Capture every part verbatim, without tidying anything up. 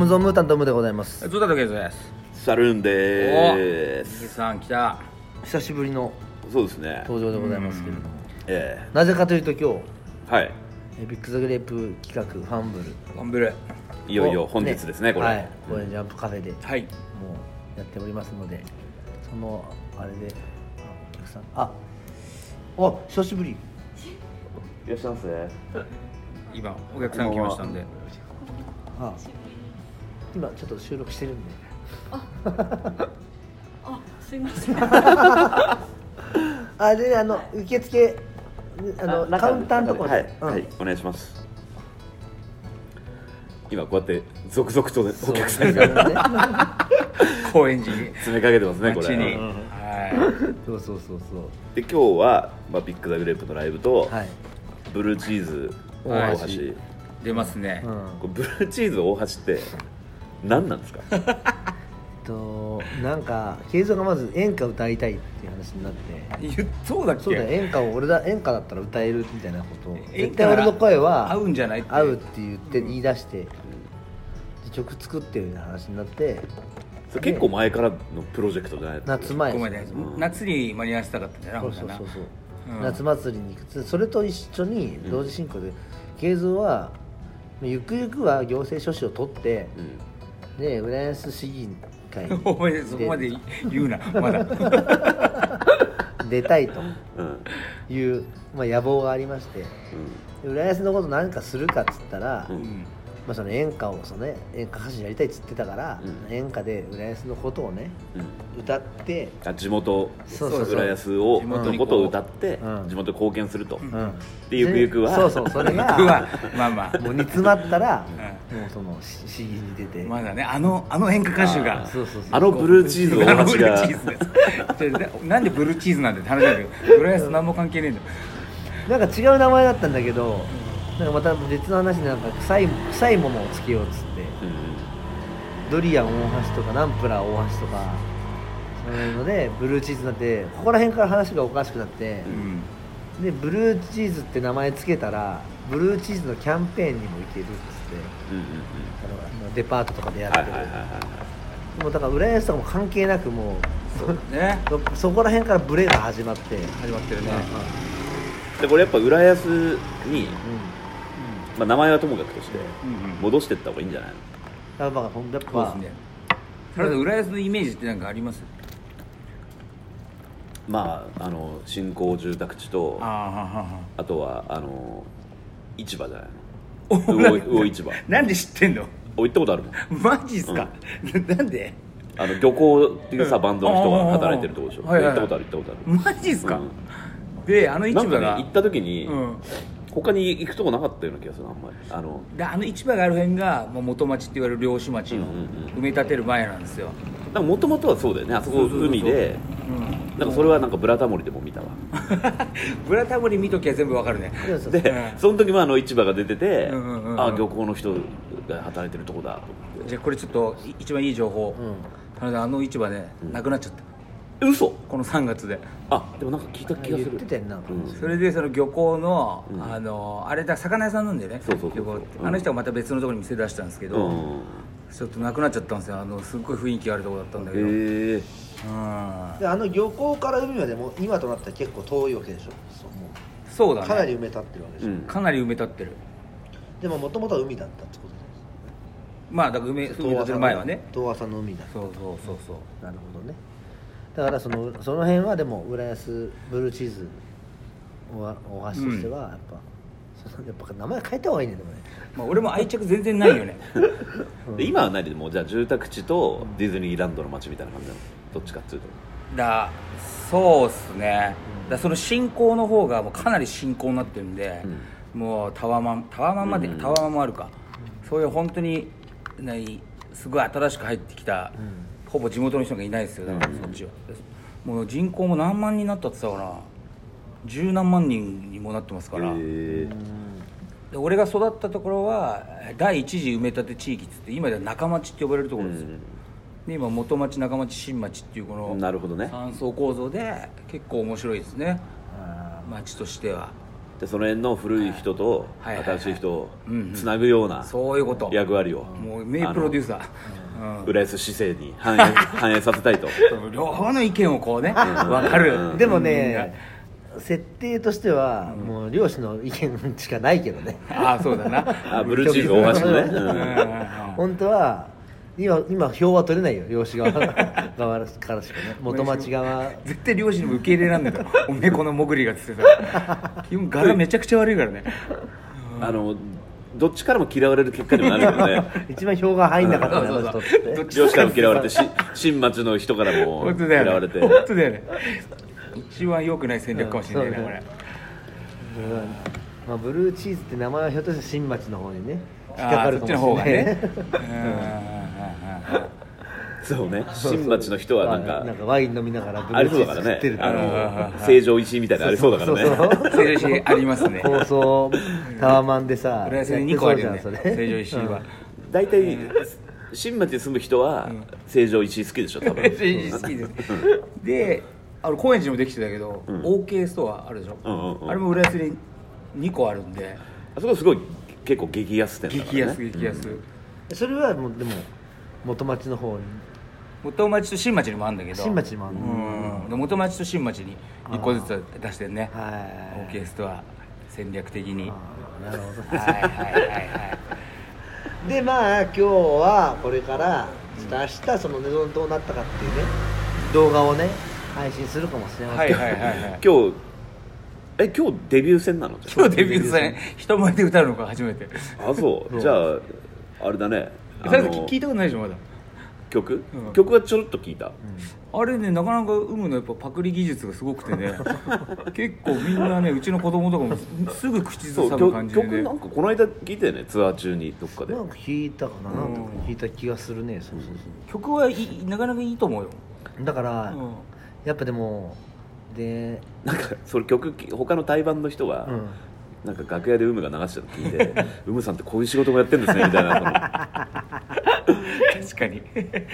ムゾンムータントムでございます。 ゾタトケイゾです。 サルーンでーす。 ミキさん来た。 久しぶりのそうですね登場でございますけれども、 ええなぜかというと今日はいビッグザグレープ企画ファンブルファンブルいよいよ本日ですねこれ、 はい、これジャンプカフェでもはいうやっておりますので、そのあれであお客さんああ久しぶりいらっしゃいませ。 今お客さん来ましたんで、 あ今ちょっと収録してるんであ、すいません。 あであの受付あのカウンターのところで、 はい、 うんはい、お願いします。今こうやって続々と、ね、お客さんが高円寺に詰めかけてますねこれ。 街に、 うん、 はいそうそうそうそうで今日は、まあ、ビッグザグレープのライブと、 はい、 ブルーチーズはい大橋、 出ますね、 うん、 これブルーチーズ大橋って何なんですか？ となんか慶三がまず演歌歌いたいっていう話になって、 言っそうだっけ？ そうだよ、演歌を俺だ演歌だったら歌えるみたいなことを演歌絶対俺の声は合うんじゃないって合うって言って言い出して、で曲作ってるような話になって、 それ結構前からのプロジェクトじゃないですか？ 夏前ごめんね、 うん夏に間に合わせたかったんじゃない？ そうそうそうそう、 うん夏祭りに行く、それと一緒に同時進行で慶三はゆくゆくは行政書士を取ってうんで浦安市議会にお前そこまで言うなまだ出たいとうんいう、まあ、野望がありまして、 うん浦安のこと何かするかっつったら、 うんうんまあ、その演歌をその、ね、演歌歌手やりたいっつってたから、 うん演歌で浦安のことをねうん歌ってあ地元そうそうそう浦安を地元にこうのことを歌って、 うん地元に貢献すると、 うんでゆくゆくはそうそうそれ僕はがまあまあもう煮詰まったら、 うもうそのし市議に出て、 まだねあのあの演歌歌手がそうそうそうあのブルーチーズ大あのブルー橋がチーズですでななんでブルーチーズなんてって話だけど浦安何も関係ねえんだよ。 なんか違う名前だったんだけど、なんかまた別の話でなんか臭い臭いものをつけようっつって、 うんドリアン大橋とかナンプラー大橋とかそういうのでブルーチーズになって、ここら辺から話がおかしくなって、 うんでブルーチーズって名前つけたらブルーチーズのキャンペーンにも行けるっつって、 うんうんあのデパートとかでやってる、 はいはいはいはいもうだから浦安とかも関係なくもうそうねそそこら辺からブレが始まって、 始まってるね。 でこれやっぱ浦安に、 うまあ、名前はともかくとしてうんうん戻していった方がいいんじゃないの？ ん、だからほんやっぱそうですね。原田さん浦安のイメージって何かあります？ まああの新興住宅地とああははあとはあの市場じゃないおの？魚魚市場なんで知ってんの？ お行ったことあるもん。 マジっすか？なんで？ あの漁港っていうさバンドの人が働いてるとこでしょ。 はいはいはい行ったことある行ったことある。 マジっすか？ うんであの市なんか場がね行った時に、 うん他に行くとこなかったような気がするなあんまり。あのであの市場がある辺がもう元町って言われる漁師町のうんうんうん埋め立てる前なんですよ。 もともとはそうだよね。あそこそうそうそうそう海でうんなんかそれはなんかブラタモリでも見たわ。 ブラタモリ見ときゃ全部わかるね。 そうそうで、 うんその時もあの市場が出てて、 うんうんうんうんあ漁港の人が働いてるとこだと思って。 じゃあこれちょっとい一番いい情報。 うん原田さんあの市場ねうんなくなっちゃった。 え嘘？ このさんがつで。 あでもなんか聞いた気がす言る。 ってたよなんか、 うんそれでその漁港の、 うんあのあれだ魚屋さんなんでね、 そうそうそうそう漁港ってうんあの人がまた別のところに店出したんですけど、 うんちょっとなくなっちゃったんですよ。あのすっごい雰囲気あるところだったんだけど、 へえうんであの漁港から海までも今となったら結構遠いわけでしょ。そうもそうだねうかなり埋め立ってるわけでしょ、 うんかなり埋め立ってる。 でももともとは海だったってことです。 まあだから埋め埋め立てる前はね。 遠浅の海だ。 そうそうそうそう。 なるほどね。だからそのその辺はでも浦安ブルーチーズ大橋としてはやっぱ、そのやっぱ名前変えた方がいいねでもね。 まあ俺も愛着全然ないよね。 で今は何でもうじゃあ住宅地とディズニーランドの街みたいな感じなの？どっちかっていうと。 だそうっすね。だその新興の方がもうかなり新興になってるんで、もうタワマンタワマンまで、 うんタワマンもあるか。そういう本当にないすごい新しく入ってきた。ほぼ地元の人がいないですよだからそっちは、もう人口も何万人になったって言ってたかな、十何万人にもなってますから、 へえで俺が育ったところは第一次埋め立て地域っつって今では中町って呼ばれるところですよ、で今元町中町新町っていうこのなるほどね。 三層構造で結構面白いですね町としては。 でその辺の古い人とはい新しい人をうんうんつなぐようなそういうこと役割をもう名プロデューサー、うん浦安市政に反映反映させたいと両方の意見をこうね分かる、 でもね、設定としてはもう漁師の意見しかないけどね。 ああそうだなあブルーチーズ大橋のね、うん本当は今今票は取れないよ、漁師側側からしかね、元町側。 絶対両親にも受け入れらんねえだろおめえこのモグリがっつってた基本柄めちゃくちゃ悪いからねあのどっちからも嫌われる結果にもなるけどね一番票が入んなかったね、 そうそうそうあの人ってどっち漁師からも嫌われてし新町の人からも本当だよね嫌われて本当だよね一番良くない戦略かもしれないね、 うんこれうんまあ、ブルーチーズって名前はひょっとして新町の方にね引っあかかるーそっちのかもしれない方がねそうね新町の人はなんかなんかワイン飲みながらブあルーチりそうだからーズ食ってるねあからの成城石井みたいなのありそうだからねそうそうそう成城石井ありますね放送タワマンでさ浦安ににこあるよねやってそうじゃんそれ成城石井は大体新町に住む人は成城石井好きでしょ多分成城石井好きですであの高円寺にもできてたけど、 うんオーケー ストアあるでしょ、 うんうんうんあれも浦安ににこあるんであそこすごい結構激安店だから激ね安激安、 それはもうでも元町の方に元町と新町にもあるんだけど新町にもあるのうんで元町と新町にいっこずつ出してるねはいオーケーストア戦略的にあーなるほどはいはいはいはいでまあ今日はこれからちょっと明日そのねどうなったかっていうね動画をね配信するかもしれませんけど、 はいはいはいはい今日え今日デビュー戦なのじゃ今日デビュー戦人前で歌うのが初めてああそうじゃああれだねあ最の初聞いたことないでしょまだ曲、 うん曲はちょろっと聞いた、 あれねなかなか生むのやっぱパクリ技術がすごくてね結構みんなねうちの子供とかもすぐ口ずそうさむ感じでね曲なんかこの間聞いたよねツアー中にどっかでなんか弾いたかな、なんとかうん弾いた気がするね、そうそう曲はいいなかなかいいと思うよ、 そうだから、 うんやっぱでもでなんかそれ曲他の対バンの人が、 うんなんか楽屋でウムが流してるの聞いてウムさんってこういう仕事もやってるんですねみたいな確かに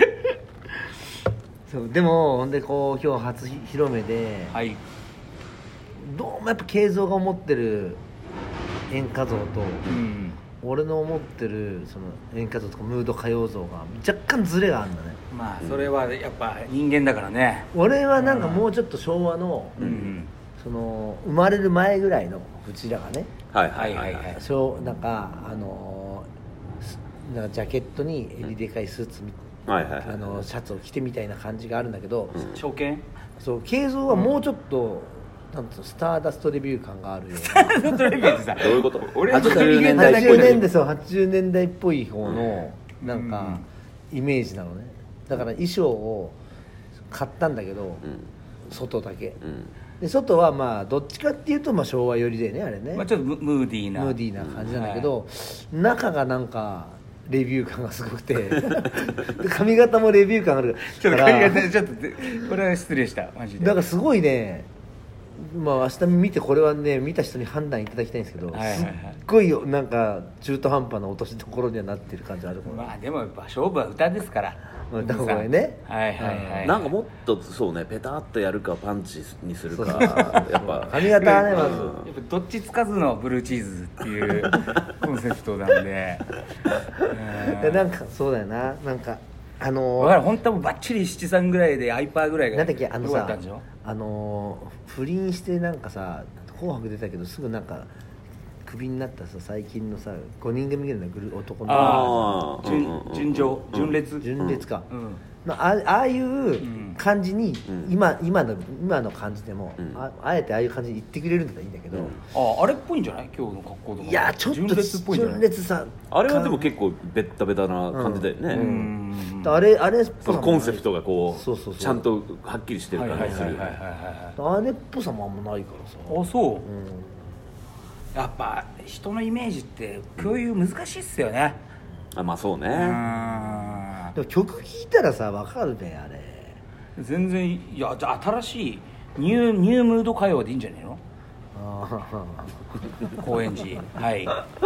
そうでもほんでこう今日初披露目で、 はいどうもやっぱ慶三が思ってる演歌像と、 うん俺の思ってるその演歌像とかムード歌謡像が若干ズレがあるんだね。 まあそれはやっぱ人間だからね俺はなんかもうちょっと昭和の、 うんその生まれる前ぐらいのうちらがね、 はいはいはいはい、 小なんかあのーなんかジャケットに襟でかいスーツみ、 はいはいはいあのシャツを着てみたいな感じがあるんだけど、 証券そう慶三はもうちょっと、なんつうのスターダストレビュー感があるようなトレビューってさどういうこと俺はちじゅうねんだいっぽいはちじゅうねんだいそうはちじゅうねんだいっぽい方のなんかイメージなのね。だから衣装を買ったんだけど、 うん外だけうんで外はまあどっちかっていうとまあ昭和寄りでねあれね、 まあちょっとムムーディーなムーディーな感じなんだけど、中がなんかレビュー感がすごくてで髪型もレビュー感あるちょっとから髪型ちょっとでこれは失礼したマジでだからすごいね、まあ明日見てこれはね見た人に判断いただきたいんですけど、 はいはいはいすっごいなんか中途半端な落としどころにはなってる感じあるもん、 まあでもやっぱ勝負は歌ですからまあ歌声ねはいはいはいなんかもっとそうねペタッとやるかパンチにするかそうやっぱ髪型はねまず、 やっぱどっちつかずのブルーチーズっていうコンセプトなんででなんかそうだよな、なんかあのー分かる本当はもうバッチリ七三ぐらいでアイパーぐらいがなんだっけあのさよかったんでしょあのー不倫してなんかさ紅白出たけどすぐなんかクビになったさ最近のさごにん組ぐらいのグル男のあーうんうんうん純純情純烈純烈か、 うんまあ、あああいう感じに、 ん今今の今の感じでも、 うんああえてああいう感じに言ってくれるんだったらいいんだけど、 ああれっぽいんじゃない今日の格好とかいやちょっと純烈っぽいんじゃない純烈さあれはでも結構ベッタベタな感じだよね、 うんうんあれあれっぽそさものコンセプトがこうそうそうそうちゃんとはっきりしてるはいはい感じするはいはいはいはいあれっぽさもあんまないからさ、 あそううんやっぱ人のイメージって共有難しいっすよねあまあそうね、 うんでも曲聴いたらさ分かるねあれ全然いやじゃあ新しいニューニュームード歌謡でいいんじゃないのあ高円寺はい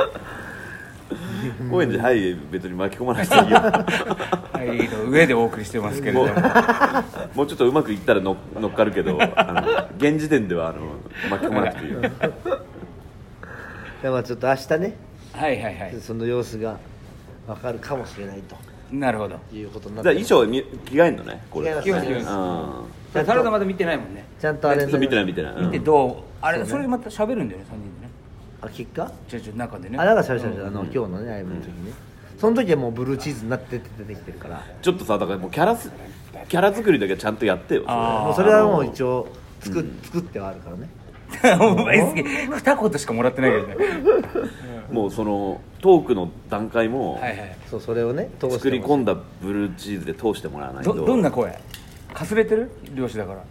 高円寺はい別に巻き込まなくていいよはいの上でお送りしてますけれどももうもうちょっとうまくいったらの乗っかるけどあの現時点ではあの巻き込まなくていいよでもちょっと明日ねはいはいはいその様子が分かるかもしれないとなるほどいうことになってじゃあ衣装み着替えんのねこれ着替えます着替えますうんじゃあ体まだ見てないもんねちゃんとあれちょっと見てない見てない、うん見てどうあれそうねそれでまた喋るんだよねさんにんでねあ聞くかちょちょ中でねあだからしゃべしゃべしゃべあの今日のねライブの時にねその時はもうブルーチーズになって出てきてるからちょっとさだからもうキャラすキャラ作りだけはちゃんとやってよあーもうそれはもう一応作,、作ってはあるからねお前すげえ二言しかもらってないけどねもうそのトークの段階もはいはいそうそれをね通して作り込んだだブルーチーズで通してもらわないとどどんな声かすれてる漁師だから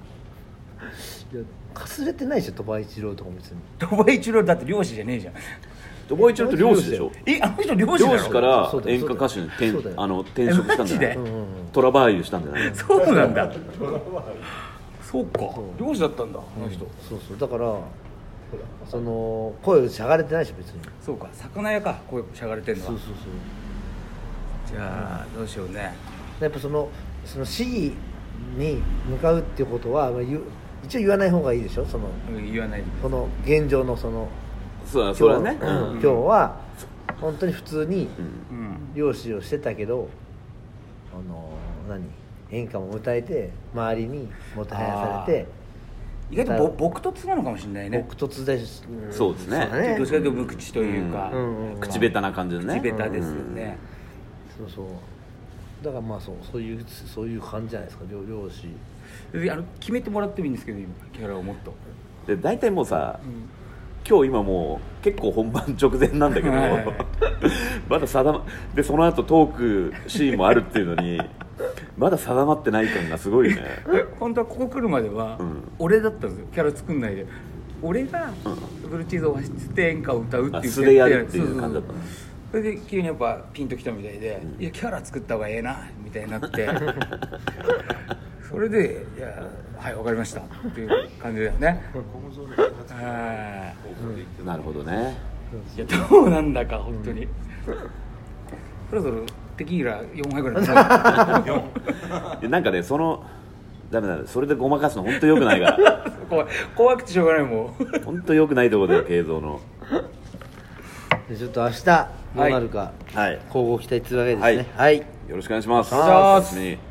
かすれてないでしょ鳥羽一郎とかも別に鳥羽一郎だって漁師じゃねえじゃん鳥羽一郎って漁師でしょえあの人漁師だろ漁師からそうだよ演歌歌手に転そうだよあの転職したんじゃないえマジでうんうんうんトラバーユしたんじゃないそうなんだそうか漁師だったんだあの人そうそうだからその声しゃがれてないし別にそうか魚屋か声しゃがれてんのはそうそうそうじゃあどうしようねやっぱそのその市議に向かうっていうことはまあ言う一応言わない方がいいでしょそのうん言わないでこの現状のそのそうだそれはね今日,、 うん今日は本当に普通にうんうん漁師をしてたけどあの何演歌も歌えて周りにもてはやされて意外とぼ朴突なのかもしれないね僕突です、んそうですねだどっちかというと無口というか、 うんうんうん口下手な感じのね口下手ですよね、 そうそうだからまあそうそういうそういう感じじゃないですか漁漁師であの決めてもらってもいいんですけど今キャラをもっと、 で大体もうさうん今日今もう結構本番直前なんだけどはいはいはいまだ定までその後トークシーンもあるっていうのにまだ定まってない感がすごいねえ本当はここ来るまでは、 うん俺だったんですよキャラ作んないで俺がブルーチーズを走って演歌を歌うっていうあ素でやるっていう感じだったのそれで急にやっぱピンときたみたいで、いやキャラ作った方がええなみたいになってそれで「いやはいわかりました」っていう感じだよねはなるほどねいいやどうなんだか本当に、そろそろテキーラよんはいぐらい飲むでなんかねそのダメだそれでごまかすの本当良くないから怖い怖くてしょうがないもん本当良くないところだよ慶三のでちょっと明日どうなるか、 はい交互期待というわけですはいねはいよろしくお願いしますお願いしますお楽しみに